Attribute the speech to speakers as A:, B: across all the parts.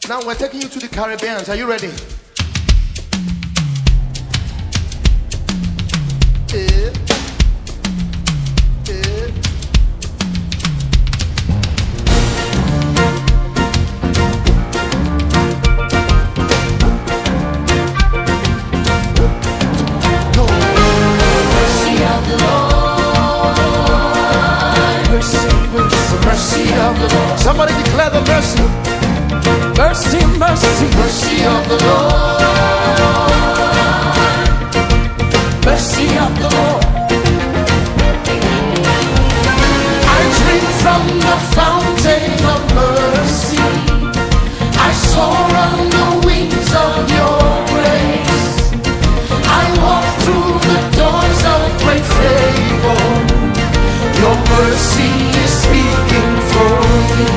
A: Now we're taking you to the Caribbean. Are you ready? Yeah. Yeah. Go. Mercy of the Lord. Mercy, mercy, mercy of the Lord. Somebody declare the mercy. Mercy, mercy, mercy of the Lord. Mercy of the Lord. I drink from the fountain of mercy. I soar on the wings of your grace. I walk through the doors of great favor. Your mercy is speaking for me.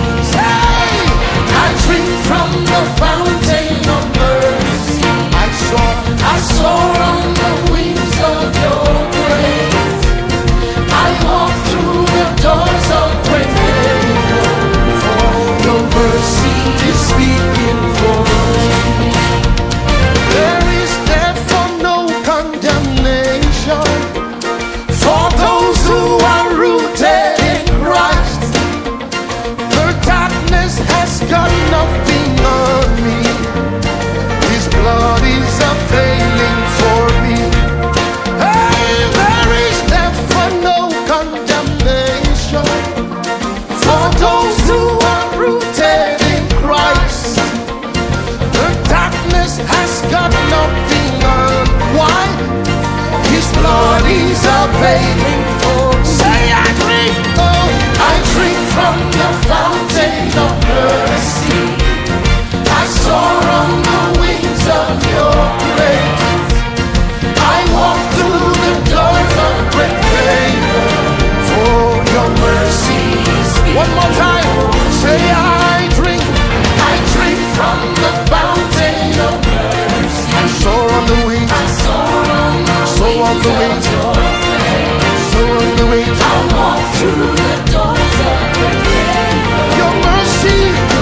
A: I drink from the fountain of mercy. I soar on the wings of your grace. I walk through the doors of great favor. Your mercy is speaking for me. There is therefore no condemnation for those who are rooted in Christ. The darkness has got nothing on me. His blood is availing for me. Hey, there is therefore no condemnation for those who are rooted in Christ. The darkness has got nothing on. Why? His blood is availing for me. Say I drink, oh, I drink from the fountain of mercy. I soar on the wings of your grace. I walk through the doors of great favor. For your mercy is speaking. One more time. Say I drink from the fountain of mercy. I soar on the wings. I soar on the wings of your grace. Soar on the wings. I walk through the doors of great favor. Your mercy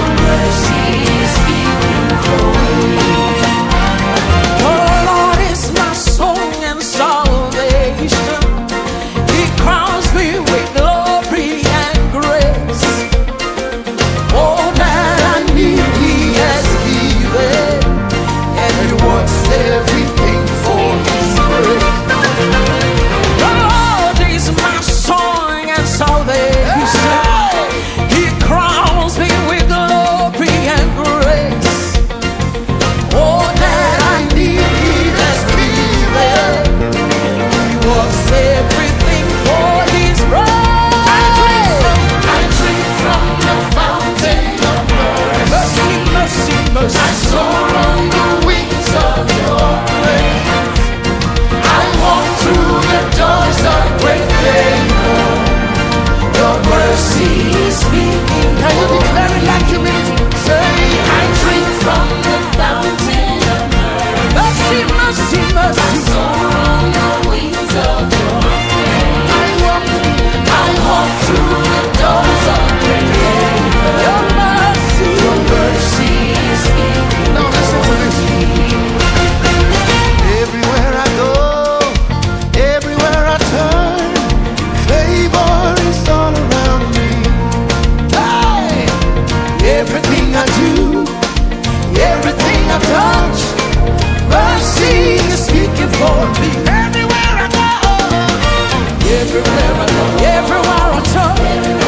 A: is speaking for me. The Lord is my song and salvation. He crowns me with glory and grace. All that I need He has given, and He wants everything for His grace. The Lord is my song and salvation. He crowns me with glory and grace. All that I need He has given. He wants everything for His praise. I drink from the fountain of mercy. Mercy, mercy. I soar on the wings of your grace. I walk through the doors of great favor. Your mercy is speaking. Can you declare it like you mean it? Say, I drink from the fountain of mercy. Mercy, mercy, mercy. I soar on the wings of your grace. I walk through the doors of great favor. Your mercy is speaking. Now listen to this. Everywhere I go, everywhere I turn, favor is all around me. Hey! Everything I do, everything I touch, mercy is speaking for me. Everywhere I go, everywhere I go, everywhere I turn,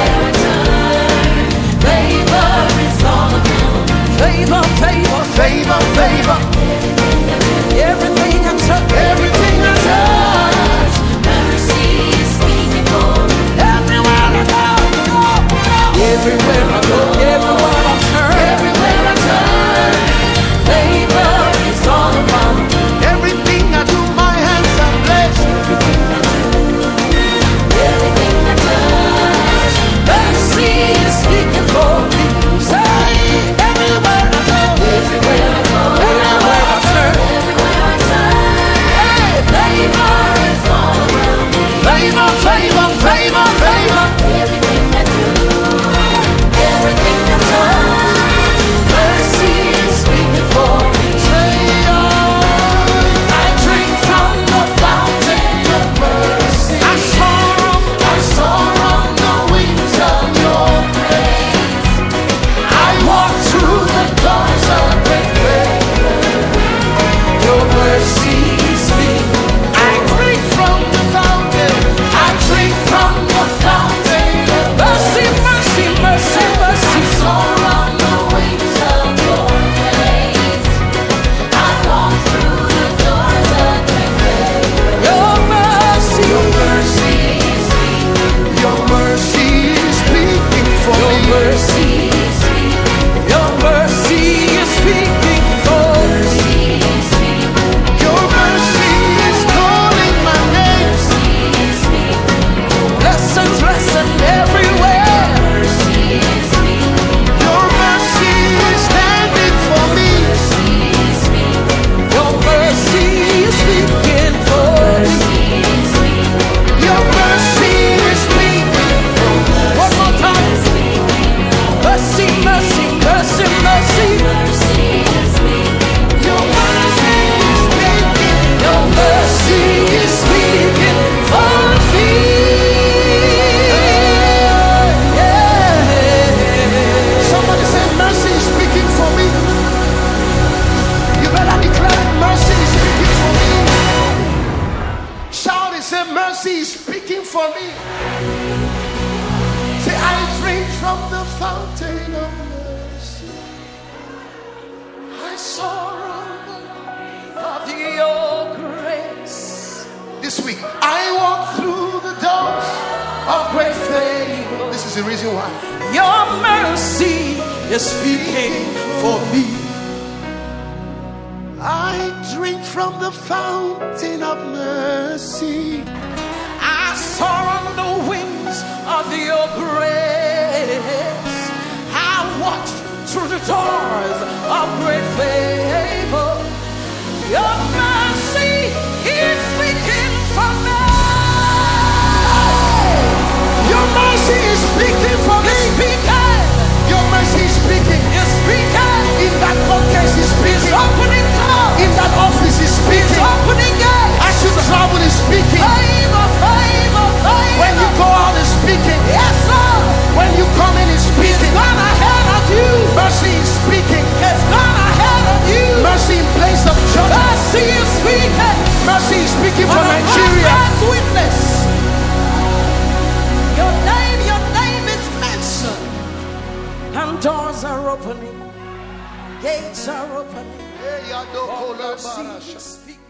A: favor is all around me. Favor, favor, favor, favor. Everything I touch, everything I touch, mercy is speaking for me. Everywhere I go, everywhere I go, everywhere I turn, favor is all around me. Everything I do, my hands are blessed. Everything I touch, mercy is speaking for me. Say, everywhere I go, everywhere I go, everywhere I turn, hey, favor is all around me. Favor, favor, favor, favor. Everything I do, everything I touch. this week. I walk through the doors of great favor. This is the reason why.
B: Your mercy is speaking for me.
A: I drink from the fountain of mercy.
B: I soar on the wings of your grace. I walk through the doors of great favor. Your mercy is speaking for me.
A: Your mercy is speaking for me. Your mercy is speaking.
B: It's speaking.
A: In that court case is speaking.
B: It's opening doors.
A: In that office is speaking.
B: It's opening gates.
A: As you travel is speaking.
B: Favor, favor, favor.
A: When you go out is speaking.
B: Yes, sir.
A: When you come in is speaking.
B: It's gone ahead of you.
A: Mercy is speaking.
B: It's gone ahead of you.
A: Mercy in place of judgment.
B: Mercy is speaking.
A: Mercy is speaking for
B: And
A: Nigeria.
B: God's witness. Your name is mentioned. And doors are opening. Gates are opening.
A: Hey,
B: For mercy is speaking.